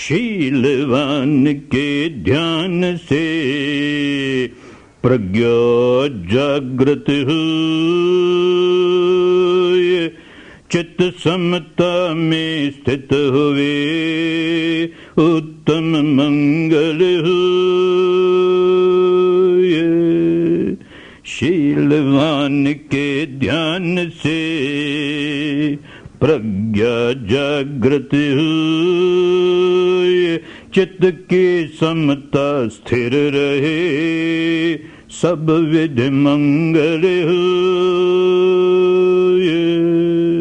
शीलवान के ध्यान से प्रज्ञा जागृत हुए, चित्त समता में स्थित हुए, उत्तम मंगल हुए। शीलवान के ध्यान से प्रज्ञा जागृत हुए, चित्त की समता स्थिर रहे, सब विधि मंगल हुए।